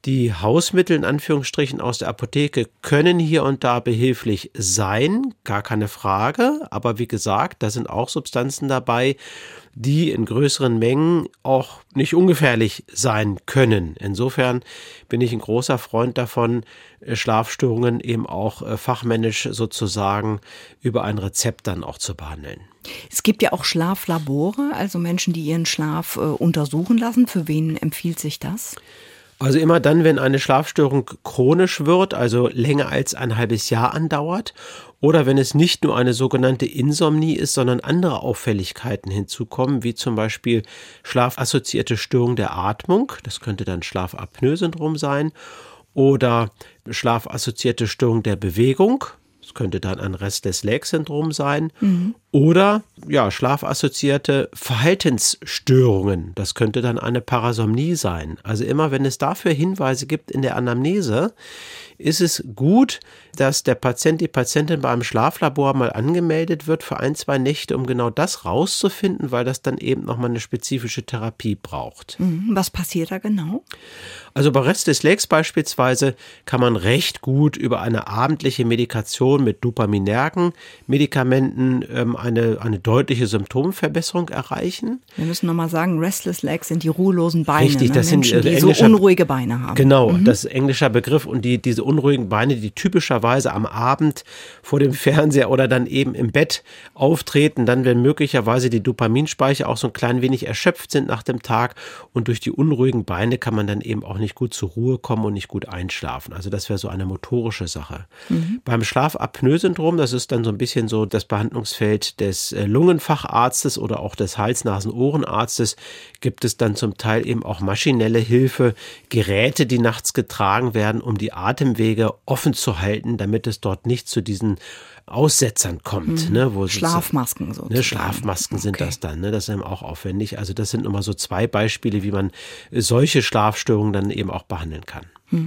Die Hausmittel in Anführungsstrichen aus der Apotheke können hier und da behilflich sein, gar keine Frage. Aber wie gesagt, da sind auch Substanzen dabei, die in größeren Mengen auch nicht ungefährlich sein können. Insofern bin ich ein großer Freund davon, Schlafstörungen eben auch fachmännisch sozusagen über ein Rezept dann auch zu behandeln. Es gibt ja auch Schlaflabore, also Menschen, die ihren Schlaf untersuchen lassen. Für wen empfiehlt sich das? Also immer dann, wenn eine Schlafstörung chronisch wird, also länger als ein halbes Jahr andauert, oder wenn es nicht nur eine sogenannte Insomnie ist, sondern andere Auffälligkeiten hinzukommen, wie zum Beispiel schlafassoziierte Störung der Atmung, das könnte dann Schlafapnoe-Syndrom sein, oder schlafassoziierte Störung der Bewegung, das könnte dann ein Restless-Leg-Syndrom sein, oder schlafassoziierte Verhaltensstörungen, das könnte dann eine Parasomnie sein. Also immer, wenn es dafür Hinweise gibt in der Anamnese, ist es gut, dass der Patient, die Patientin beim Schlaflabor mal angemeldet wird für 1-2 Nächte, um genau das rauszufinden, weil das dann eben nochmal eine spezifische Therapie braucht. Was passiert da genau? Also bei Restless Legs beispielsweise kann man recht gut über eine abendliche Medikation mit dopaminergen Medikamenten eine deutliche Symptomverbesserung erreichen. Wir müssen nochmal sagen, Restless Legs sind die ruhelosen Beine. Richtig, das Menschen, sind die so unruhige Beine haben. Genau, das ist ein englischer Begriff und diese unruhigen Beine, die typischerweise am Abend vor dem Fernseher oder dann eben im Bett auftreten, dann wenn möglicherweise die Dopaminspeicher auch so ein klein wenig erschöpft sind nach dem Tag und durch die unruhigen Beine kann man dann eben auch nicht gut zur Ruhe kommen und nicht gut einschlafen. Also das wäre so eine motorische Sache. Beim Schlafapnoe-Syndrom, das ist dann so ein bisschen so das Behandlungsfeld des Lungenfacharztes oder auch des Hals-Nasen-Ohrenarztes, gibt es dann zum Teil eben auch maschinelle Hilfe, Geräte, die nachts getragen werden, um die Atemwege offen zu halten, damit es dort nicht zu diesen Aussetzern kommt. Wo Schlafmasken sozusagen. Schlafmasken sind das dann. Das ist eben auch aufwendig. Also das sind immer so 2 Beispiele, wie man solche Schlafstörungen dann eben auch behandeln kann.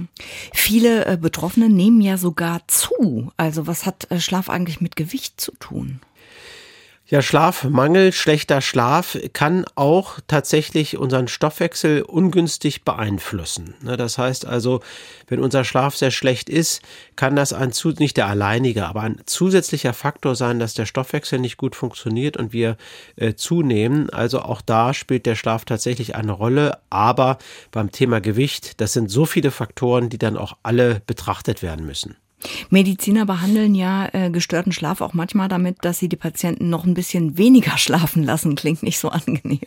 Viele Betroffene nehmen ja sogar zu. Also was hat Schlaf eigentlich mit Gewicht zu tun? Ja, Schlafmangel, schlechter Schlaf kann auch tatsächlich unseren Stoffwechsel ungünstig beeinflussen. Das heißt also, wenn unser Schlaf sehr schlecht ist, kann das nicht der alleinige, aber ein zusätzlicher Faktor sein, dass der Stoffwechsel nicht gut funktioniert und wir zunehmen. Also auch da spielt der Schlaf tatsächlich eine Rolle. Aber beim Thema Gewicht, das sind so viele Faktoren, die dann auch alle betrachtet werden müssen. Mediziner behandeln ja gestörten Schlaf auch manchmal damit, dass sie die Patienten noch ein bisschen weniger schlafen lassen. Klingt nicht so angenehm.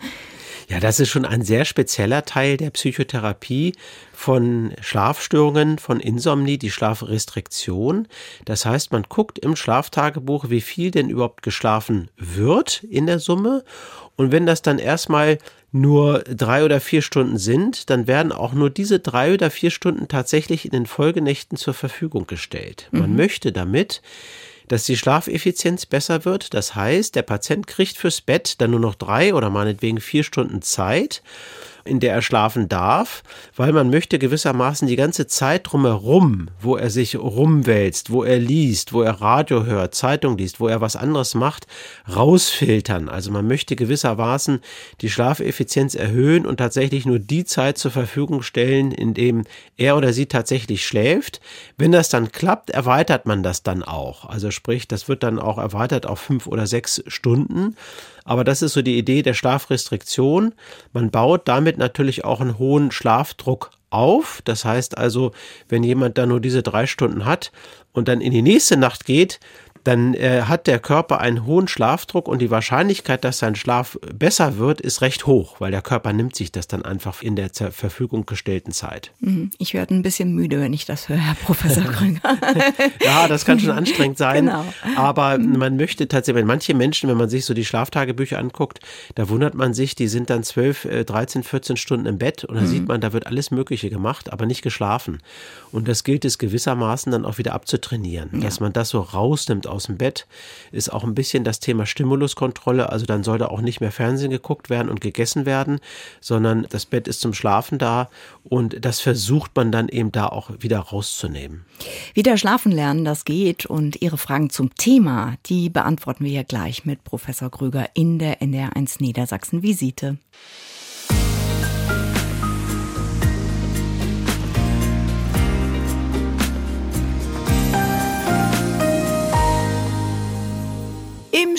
Ja, das ist schon ein sehr spezieller Teil der Psychotherapie von Schlafstörungen, von Insomnie, die Schlafrestriktion. Das heißt, man guckt im Schlaftagebuch, wie viel denn überhaupt geschlafen wird in der Summe. Und wenn das dann erstmal nur 3 oder 4 Stunden sind, dann werden auch nur diese 3 oder 4 Stunden tatsächlich in den Folgenächten zur Verfügung gestellt. Man möchte damit, dass die Schlafeffizienz besser wird. Das heißt, der Patient kriegt fürs Bett dann nur noch 3 oder meinetwegen 4 Stunden Zeit, in der er schlafen darf, weil man möchte gewissermaßen die ganze Zeit drumherum, wo er sich rumwälzt, wo er liest, wo er Radio hört, Zeitung liest, wo er was anderes macht, rausfiltern. Also man möchte gewissermaßen die Schlafeffizienz erhöhen und tatsächlich nur die Zeit zur Verfügung stellen, in dem er oder sie tatsächlich schläft. Wenn das dann klappt, erweitert man das dann auch. Also sprich, das wird dann auch erweitert auf 5 oder 6 Stunden. Aber das ist so die Idee der Schlafrestriktion. Man baut damit natürlich auch einen hohen Schlafdruck auf. Das heißt also, wenn jemand dann nur diese 3 Stunden hat und dann in die nächste Nacht geht, dann hat der Körper einen hohen Schlafdruck und die Wahrscheinlichkeit, dass sein Schlaf besser wird, ist recht hoch, weil der Körper nimmt sich das dann einfach in der zur Verfügung gestellten Zeit. Ich werde ein bisschen müde, wenn ich das höre, Herr Professor Krüger. Ja, das kann schon anstrengend sein, genau. Aber man möchte tatsächlich, manche Menschen, wenn man sich so die Schlaftagebücher anguckt, da wundert man sich, die sind dann 12, 13, 14 Stunden im Bett und da sieht man, da wird alles Mögliche gemacht, aber nicht geschlafen. Und das gilt es gewissermaßen dann auch wieder abzutrainieren, dass man das so rausnimmt aus dem Bett, ist auch ein bisschen das Thema Stimuluskontrolle. Also dann soll da auch nicht mehr Fernsehen geguckt werden und gegessen werden, sondern das Bett ist zum Schlafen da und das versucht man dann eben da auch wieder rauszunehmen. Wieder schlafen lernen, das geht und Ihre Fragen zum Thema, die beantworten wir ja gleich mit Professor Krüger in der NDR1 Niedersachsen Visite.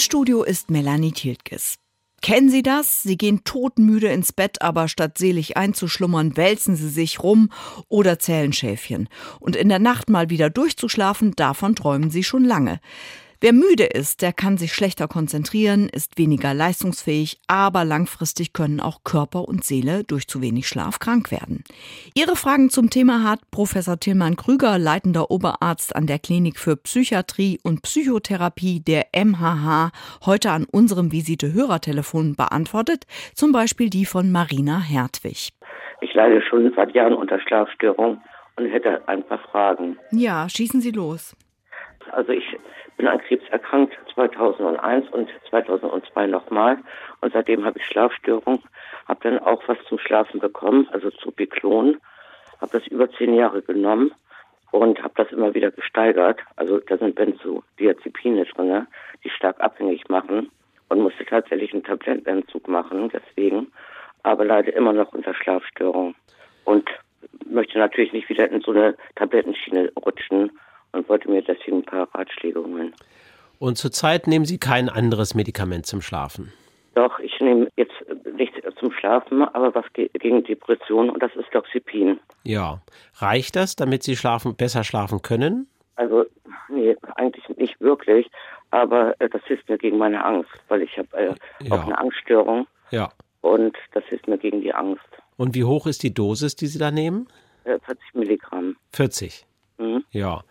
Studio ist Melanie Tiltges. Kennen Sie das? Sie gehen todmüde ins Bett, aber statt selig einzuschlummern, wälzen Sie sich rum oder zählen Schäfchen. Und in der Nacht mal wieder durchzuschlafen, davon träumen Sie schon lange. Wer müde ist, der kann sich schlechter konzentrieren, ist weniger leistungsfähig, aber langfristig können auch Körper und Seele durch zu wenig Schlaf krank werden. Ihre Fragen zum Thema hat Professor Tilman Krüger, leitender Oberarzt an der Klinik für Psychiatrie und Psychotherapie der MHH, heute an unserem Visite-Hörertelefon beantwortet, zum Beispiel die von Marina Hertwig. Ich leide schon seit Jahren unter Schlafstörungen und hätte ein paar Fragen. Ja, schießen Sie los. Also ich bin an Krebs erkrankt 2001 und 2002 nochmal und seitdem habe ich Schlafstörungen, habe dann auch was zum Schlafen bekommen, also Zopiclon, habe das über 10 Jahre genommen und habe das immer wieder gesteigert, also da sind Benzodiazepine drin, die stark abhängig machen und musste tatsächlich einen Tablettenentzug machen, deswegen, aber leide immer noch unter Schlafstörungen und möchte natürlich nicht wieder in so eine Tablettenschiene rutschen und wollte mir deswegen ein paar Ratschläge holen. Und zurzeit nehmen Sie kein anderes Medikament zum Schlafen? Doch, ich nehme jetzt nichts zum Schlafen, aber was gegen Depressionen und das ist Doxepin. Ja. Reicht das, damit Sie besser schlafen können? Also, nee, eigentlich nicht wirklich, aber das hilft mir gegen meine Angst, weil ich habe auch eine Angststörung. Ja. Und das hilft mir gegen die Angst. Und wie hoch ist die Dosis, die Sie da nehmen? 40 Milligramm. 40? Ja.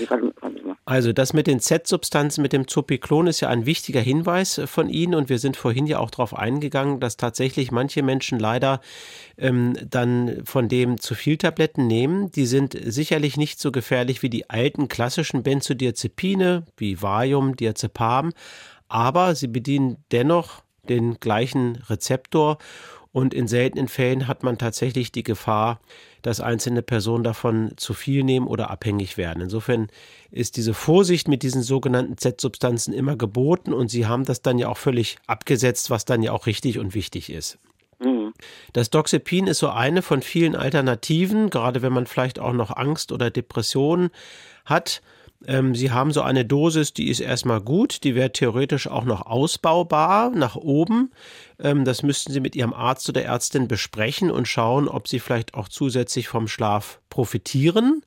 Also das mit den Z-Substanzen, mit dem Zopiclon ist ja ein wichtiger Hinweis von Ihnen und wir sind vorhin ja auch darauf eingegangen, dass tatsächlich manche Menschen leider dann von dem zu viel Tabletten nehmen. Die sind sicherlich nicht so gefährlich wie die alten klassischen Benzodiazepine, wie Valium, Diazepam, aber sie bedienen dennoch den gleichen Rezeptor. Und in seltenen Fällen hat man tatsächlich die Gefahr, dass einzelne Personen davon zu viel nehmen oder abhängig werden. Insofern ist diese Vorsicht mit diesen sogenannten Z-Substanzen immer geboten und Sie haben das dann ja auch völlig abgesetzt, was dann ja auch richtig und wichtig ist. Das Doxepin ist so eine von vielen Alternativen, gerade wenn man vielleicht auch noch Angst oder Depressionen hat. Sie haben so eine Dosis, die ist erstmal gut, die wäre theoretisch auch noch ausbaubar nach oben. Das müssten Sie mit Ihrem Arzt oder Ärztin besprechen und schauen, ob Sie vielleicht auch zusätzlich vom Schlaf profitieren.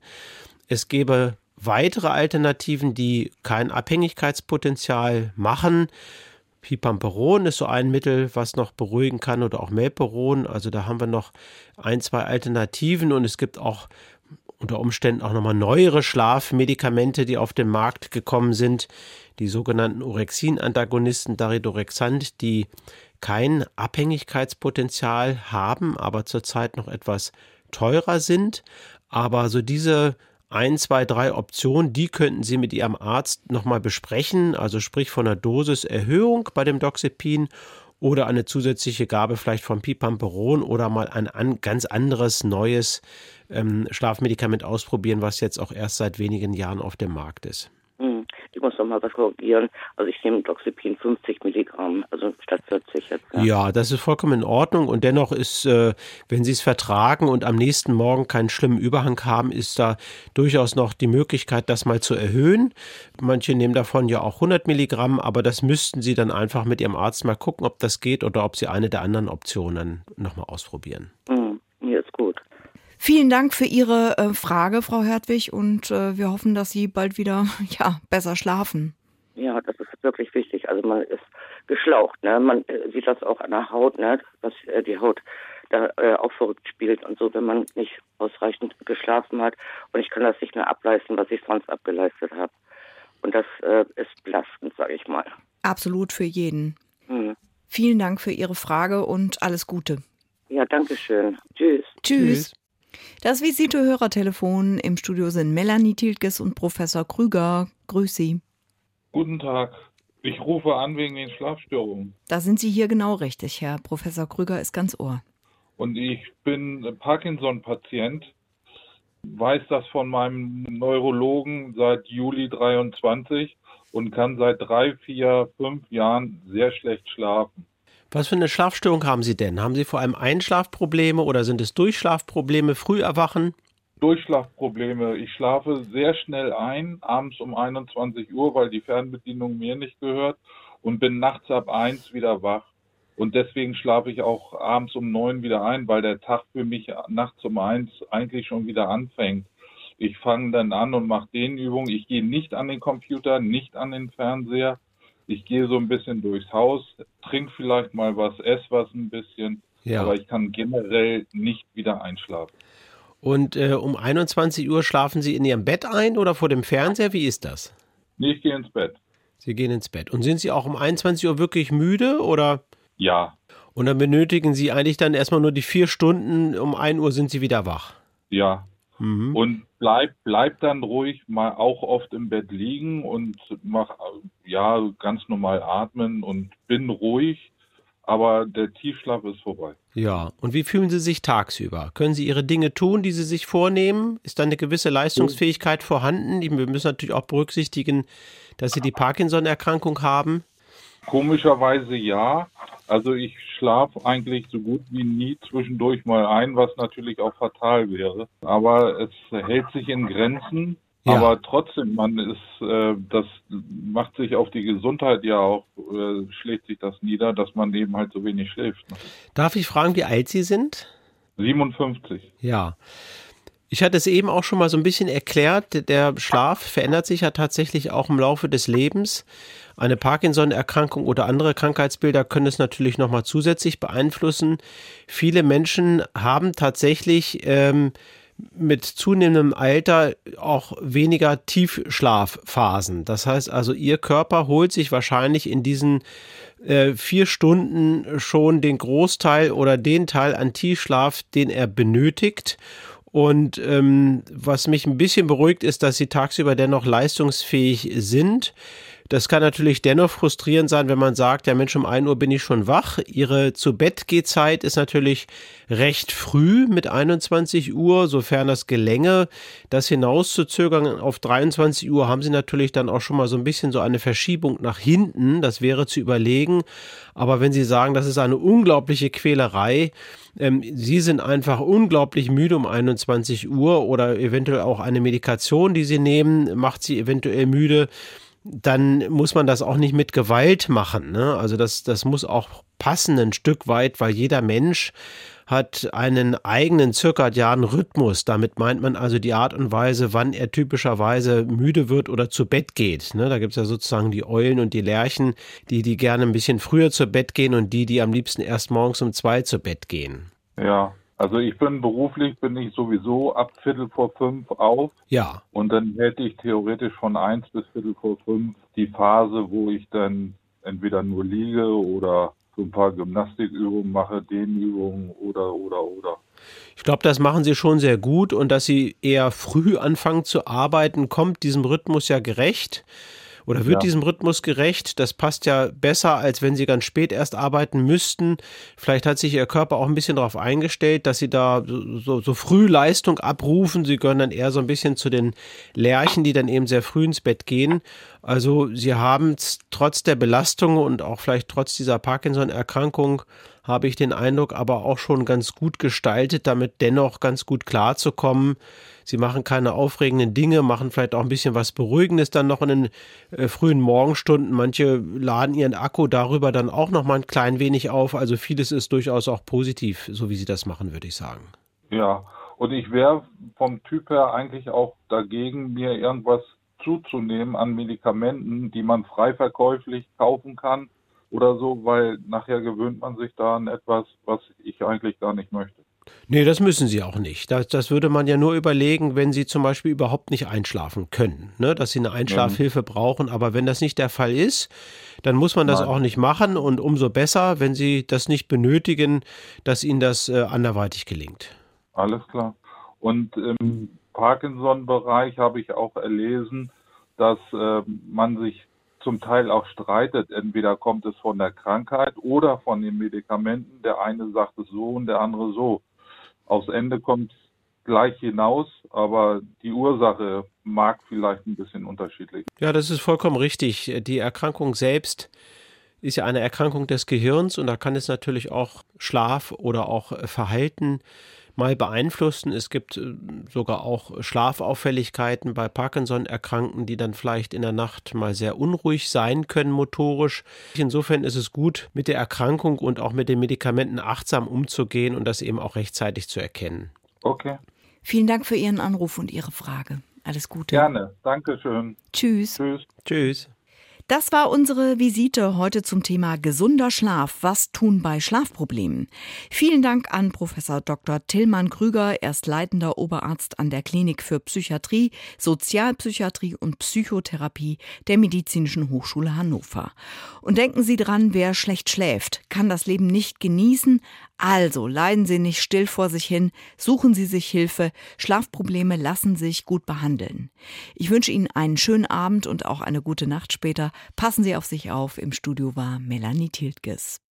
Es gäbe weitere Alternativen, die kein Abhängigkeitspotenzial machen. Pipamperon ist so ein Mittel, was noch beruhigen kann, oder auch Melperon. Also da haben wir noch 1, 2 Alternativen und es gibt auch unter Umständen auch nochmal neuere Schlafmedikamente, die auf den Markt gekommen sind, die sogenannten Orexin-Antagonisten, Daridorexant, die kein Abhängigkeitspotenzial haben, aber zurzeit noch etwas teurer sind. Aber so diese 1, 2, 3 Optionen, die könnten Sie mit Ihrem Arzt nochmal besprechen, also sprich von einer Dosiserhöhung bei dem Doxepin oder eine zusätzliche Gabe vielleicht von Pipamperon oder mal ein ganz anderes, neues Schlafmedikament ausprobieren, was jetzt auch erst seit wenigen Jahren auf dem Markt ist. Ich muss noch mal was korrigieren. Also ich nehme Doxepin 50 Milligramm, also statt 40 jetzt. Ja, das ist vollkommen in Ordnung und dennoch ist, wenn Sie es vertragen und am nächsten Morgen keinen schlimmen Überhang haben, ist da durchaus noch die Möglichkeit, das mal zu erhöhen. Manche nehmen davon ja auch 100 Milligramm, aber das müssten Sie dann einfach mit Ihrem Arzt mal gucken, ob das geht oder ob Sie eine der anderen Optionen nochmal ausprobieren. Ja, ist gut. Vielen Dank für Ihre Frage, Frau Hertwig, und wir hoffen, dass Sie bald wieder besser schlafen. Ja, das ist wirklich wichtig. Also man ist geschlaucht, ne? Man sieht das auch an der Haut, ne? Dass die Haut da auch verrückt spielt und so, wenn man nicht ausreichend geschlafen hat. Und ich kann das nicht mehr ableisten, was ich sonst abgeleistet habe. Und das ist belastend, sage ich mal. Absolut für jeden. Vielen Dank für Ihre Frage und alles Gute. Ja, danke schön. Tschüss. Tschüss. Das Visite-Hörertelefon im Studio sind Melanie Tiltges und Professor Krüger. Grüß Sie. Guten Tag. Ich rufe an wegen den Schlafstörungen. Da sind Sie hier genau richtig, Herr Professor Krüger ist ganz Ohr. Und ich bin Parkinson-Patient, weiß das von meinem Neurologen seit Juli 23 und kann seit 3, 4, 5 Jahren sehr schlecht schlafen. Was für eine Schlafstörung haben Sie denn? Haben Sie vor allem Einschlafprobleme oder sind es Durchschlafprobleme, Früherwachen? Durchschlafprobleme. Ich schlafe sehr schnell ein, abends um 21 Uhr, weil die Fernbedienung mir nicht gehört und bin nachts ab 1 wieder wach. Und deswegen schlafe ich auch abends um 9 wieder ein, weil der Tag für mich nachts um 1 eigentlich schon wieder anfängt. Ich fange dann an und mache Dehnübungen. Ich gehe nicht an den Computer, nicht an den Fernseher. Ich gehe so ein bisschen durchs Haus, trinke vielleicht mal was, esse was ein bisschen. Ja. Aber ich kann generell nicht wieder einschlafen. Und um 21 Uhr schlafen Sie in Ihrem Bett ein oder vor dem Fernseher? Wie ist das? Nee, ich gehe ins Bett. Sie gehen ins Bett. Und sind Sie auch um 21 Uhr wirklich müde, oder? Ja. Und dann benötigen Sie eigentlich dann erstmal nur die 4 Stunden, um 1 Uhr sind Sie wieder wach? Ja. Mhm. Und bleib dann ruhig mal auch oft im Bett liegen und mach ganz normal atmen und bin ruhig, aber der Tiefschlaf ist vorbei. Ja, und wie fühlen Sie sich tagsüber? Können Sie Ihre Dinge tun, die Sie sich vornehmen? Ist da eine gewisse Leistungsfähigkeit vorhanden? Wir müssen natürlich auch berücksichtigen, dass Sie die Parkinson-Erkrankung haben. Komischerweise ja. Also ich schlafe eigentlich so gut wie nie zwischendurch mal ein, was natürlich auch fatal wäre. Aber es hält sich in Grenzen. Ja. Aber trotzdem, das macht sich auf die Gesundheit ja auch, schlägt sich das nieder, dass man eben halt so wenig schläft. Ne? Darf ich fragen, wie alt Sie sind? 57. Ja. Ich hatte es eben auch schon mal so ein bisschen erklärt, der Schlaf verändert sich ja tatsächlich auch im Laufe des Lebens. Eine Parkinson-Erkrankung oder andere Krankheitsbilder können es natürlich nochmal zusätzlich beeinflussen. Viele Menschen haben tatsächlich mit zunehmendem Alter auch weniger Tiefschlafphasen. Das heißt also, Ihr Körper holt sich wahrscheinlich in diesen 4 Stunden schon den Großteil oder den Teil an Tiefschlaf, den er benötigt. Und was mich ein bisschen beruhigt, ist, dass Sie tagsüber dennoch leistungsfähig sind. Das kann natürlich dennoch frustrierend sein, wenn man sagt, ja Mensch, um 1 Uhr bin ich schon wach. Ihre Zu-Bett-Geh-Zeit ist natürlich recht früh mit 21 Uhr, sofern das gelänge. Das hinauszuzögern auf 23 Uhr haben Sie natürlich dann auch schon mal so ein bisschen so eine Verschiebung nach hinten. Das wäre zu überlegen. Aber wenn Sie sagen, das ist eine unglaubliche Quälerei, Sie sind einfach unglaublich müde um 21 Uhr oder eventuell auch eine Medikation, die Sie nehmen, macht Sie eventuell müde, dann muss man das auch nicht mit Gewalt machen, ne? Also das muss auch passen ein Stück weit, weil jeder Mensch hat einen eigenen zirkadianen Rhythmus. Damit meint man also die Art und Weise, wann er typischerweise müde wird oder zu Bett geht. Ne? Da gibt es ja sozusagen die Eulen und die Lerchen, die gerne ein bisschen früher zu Bett gehen und die am liebsten erst morgens um 2 zu Bett gehen. Ja. Also beruflich bin ich sowieso ab 4:45 auf. Ja. Und dann hätte ich theoretisch von 1 bis 4:45 die Phase, wo ich dann entweder nur liege oder so ein paar Gymnastikübungen mache, Dehnübungen oder. Ich glaube, das machen Sie schon sehr gut und dass Sie eher früh anfangen zu arbeiten, kommt diesem Rhythmus ja gerecht. Oder wird diesem Rhythmus gerecht? Das passt ja besser, als wenn Sie ganz spät erst arbeiten müssten. Vielleicht hat sich Ihr Körper auch ein bisschen darauf eingestellt, dass Sie da so früh Leistung abrufen. Sie gehören dann eher so ein bisschen zu den Lerchen, die dann eben sehr früh ins Bett gehen. Also Sie haben trotz der Belastung und auch vielleicht trotz dieser Parkinson-Erkrankung, habe ich den Eindruck, aber auch schon ganz gut gestaltet, damit dennoch ganz gut klarzukommen. Sie machen keine aufregenden Dinge, machen vielleicht auch ein bisschen was Beruhigendes dann noch in den frühen Morgenstunden. Manche laden ihren Akku darüber dann auch noch mal ein klein wenig auf. Also vieles ist durchaus auch positiv, so wie Sie das machen, würde ich sagen. Ja, und ich wäre vom Typ her eigentlich auch dagegen, mir irgendwas zuzunehmen an Medikamenten, die man frei verkäuflich kaufen kann oder so, weil nachher gewöhnt man sich da an etwas, was ich eigentlich gar nicht möchte. Nee, das müssen Sie auch nicht. Das würde man ja nur überlegen, wenn Sie zum Beispiel überhaupt nicht einschlafen können, ne? Dass Sie eine Einschlafhilfe brauchen. Aber wenn das nicht der Fall ist, dann muss man das auch nicht machen. Und umso besser, wenn Sie das nicht benötigen, dass Ihnen das anderweitig gelingt. Alles klar. Und im Parkinson-Bereich habe ich auch erlesen, dass man sich zum Teil auch streitet. Entweder kommt es von der Krankheit oder von den Medikamenten. Der eine sagt es so und der andere so. Aufs Ende kommt es gleich hinaus, aber die Ursache mag vielleicht ein bisschen unterschiedlich. Ja, das ist vollkommen richtig. Die Erkrankung selbst ist ja eine Erkrankung des Gehirns und da kann es natürlich auch Schlaf oder auch Verhalten mal beeinflussen. Es gibt sogar auch Schlafauffälligkeiten bei Parkinson-Erkrankten, die dann vielleicht in der Nacht mal sehr unruhig sein können motorisch. Insofern ist es gut, mit der Erkrankung und auch mit den Medikamenten achtsam umzugehen und das eben auch rechtzeitig zu erkennen. Okay. Vielen Dank für Ihren Anruf und Ihre Frage. Alles Gute. Gerne. Dankeschön. Tschüss. Tschüss. Tschüss. Das war unsere Visite heute zum Thema gesunder Schlaf. Was tun bei Schlafproblemen? Vielen Dank an Professor Dr. Tillmann Krüger. Er ist leitender Oberarzt an der Klinik für Psychiatrie, Sozialpsychiatrie und Psychotherapie der Medizinischen Hochschule Hannover. Und denken Sie dran, wer schlecht schläft, kann das Leben nicht genießen. Also leiden Sie nicht still vor sich hin, suchen Sie sich Hilfe. Schlafprobleme lassen sich gut behandeln. Ich wünsche Ihnen einen schönen Abend und auch eine gute Nacht später. Passen Sie auf sich auf. Im Studio war Melanie Tiltges.